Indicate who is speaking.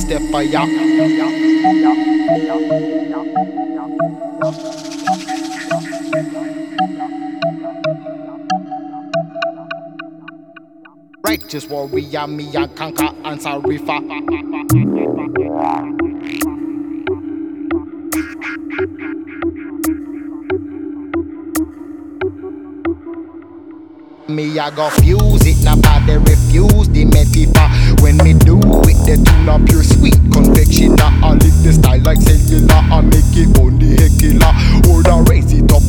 Speaker 1: step for ya. Righteous warrior, me and conquer and sorry for. Me I go fuse it, nobody refuse the metaphor. When me do it, the tune up pure sweet confection. I lick the style like cellular, I make it on the heckler. Or I raise it up